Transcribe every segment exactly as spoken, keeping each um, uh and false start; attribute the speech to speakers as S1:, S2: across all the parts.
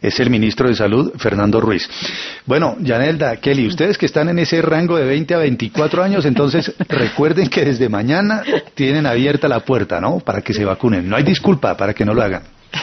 S1: es el ministro de Salud, Fernando Ruiz. Bueno, Yanelda, Kelly, ustedes que están en ese rango de veinte a veinticuatro años, entonces recuerden que desde mañana tienen abierta la puerta, ¿no?, para que se vacunen. No hay disculpa para que no lo hagan.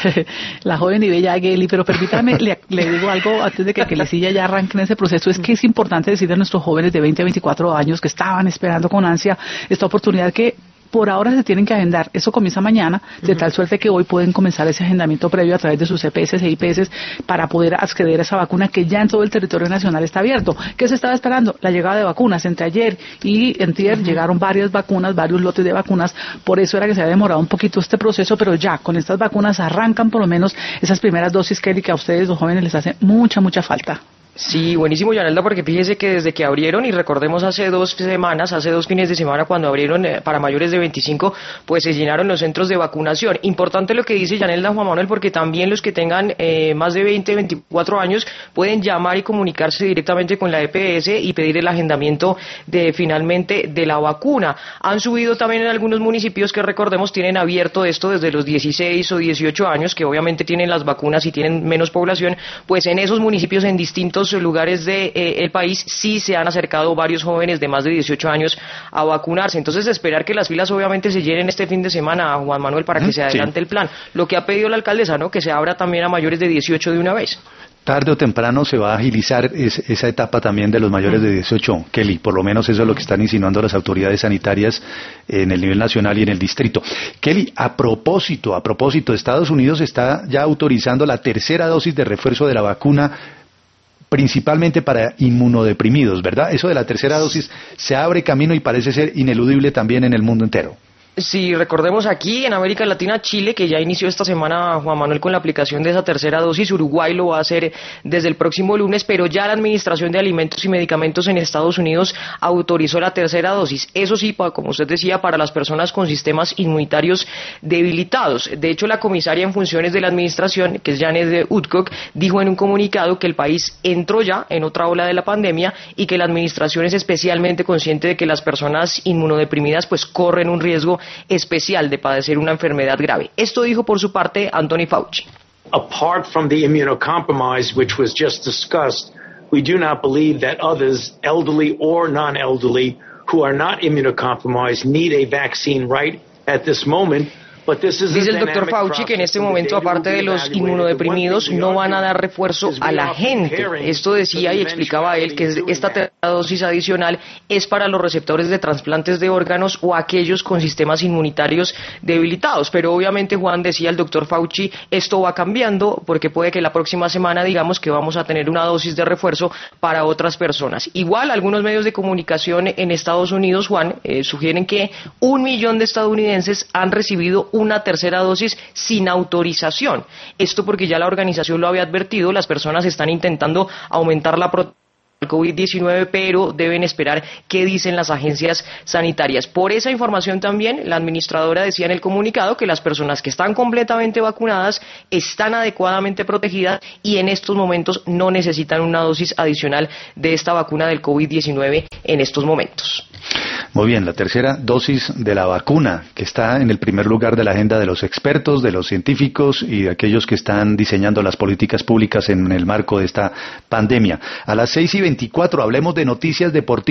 S2: La joven y bella Kelly, pero permítame, le, le digo algo antes de que Kelicilla ya arranque en ese proceso, es que es importante decirle a nuestros jóvenes de veinte a veinticuatro años que estaban esperando con ansia esta oportunidad que por ahora se tienen que agendar. Eso comienza mañana, de uh-huh. tal suerte que hoy pueden comenzar ese agendamiento previo a través de sus C P S e I P S para poder acceder a esa vacuna que ya en todo el territorio nacional está abierto. ¿Qué se estaba esperando? La llegada de vacunas. Entre ayer y antier uh-huh. llegaron varias vacunas, varios lotes de vacunas, por eso era que se había demorado un poquito este proceso, pero ya con estas vacunas arrancan por lo menos esas primeras dosis, Kelly, que a ustedes los jóvenes les hace mucha, mucha falta.
S3: Sí, buenísimo, Yanelda, porque fíjese que desde que abrieron, y recordemos hace dos semanas, hace dos fines de semana cuando abrieron eh, para mayores de veinticinco, pues se llenaron los centros de vacunación. Importante lo que dice Yanelda, Juan Manuel, porque también los que tengan eh, más de veinte, veinticuatro años pueden llamar y comunicarse directamente con la E P S y pedir el agendamiento de finalmente de la vacuna. Han subido también en algunos municipios que, recordemos, tienen abierto esto desde los dieciséis o dieciocho años, que obviamente tienen las vacunas y tienen menos población, pues en esos municipios, en distintos lugares del de, eh, país, sí se han acercado varios jóvenes de más de dieciocho años a vacunarse. Entonces, esperar que las filas obviamente se llenen este fin de semana, Juan Manuel, para que se adelante sí. el plan. Lo que ha pedido la alcaldesa, ¿no?, que se abra también a mayores de dieciocho de una vez.
S1: Tarde o temprano se va a agilizar es, esa etapa también de los mayores de dieciocho, Kelly, por lo menos eso es lo que están insinuando las autoridades sanitarias en el nivel nacional y en el distrito. Kelly, a propósito, a propósito, Estados Unidos está ya autorizando la tercera dosis de refuerzo de la vacuna, principalmente para inmunodeprimidos, ¿verdad? Eso de la tercera dosis se abre camino y parece ser ineludible también en el mundo entero.
S3: Sí, recordemos aquí en América Latina, Chile, que ya inició esta semana, Juan Manuel, con la aplicación de esa tercera dosis. Uruguay lo va a hacer desde el próximo lunes, pero ya la Administración de Alimentos y Medicamentos en Estados Unidos autorizó la tercera dosis. Eso sí, como usted decía, para las personas con sistemas inmunitarios debilitados. De hecho, la comisaria en funciones de la Administración, que es Janet Woodcock, dijo en un comunicado que el país entró ya en otra ola de la pandemia y que la Administración es especialmente consciente de que las personas inmunodeprimidas pues corren un riesgo especial de padecer una enfermedad grave. Esto dijo por su parte Anthony Fauci.
S4: Apart from the immunocompromised, which was just discussed, we do not believe that others, elderly or non-elderly, who are not immunocompromised, need a vaccine right at this moment.
S3: Dice el doctor Fauci que en este momento, aparte de los inmunodeprimidos, no van a dar refuerzo a la gente. Esto decía y explicaba él que esta tercera dosis adicional es para los receptores de trasplantes de órganos o aquellos con sistemas inmunitarios debilitados. Pero obviamente, Juan, decía el doctor Fauci, esto va cambiando porque puede que la próxima semana digamos que vamos a tener una dosis de refuerzo para otras personas. Igual, algunos medios de comunicación en Estados Unidos, Juan, eh, sugieren que un millón de estadounidenses han recibido una tercera dosis sin autorización. Esto porque ya la organización lo había advertido, las personas están intentando aumentar la protección del COVID diecinueve, pero deben esperar qué dicen las agencias sanitarias. Por esa información también, la administradora decía en el comunicado que las personas que están completamente vacunadas están adecuadamente protegidas y en estos momentos no necesitan una dosis adicional de esta vacuna del COVID diecinueve en estos momentos.
S1: Muy bien, la tercera dosis de la vacuna, que está en el primer lugar de la agenda de los expertos, de los científicos y de aquellos que están diseñando las políticas públicas en el marco de esta pandemia. A las seis y veinticuatro hablemos de noticias deportivas.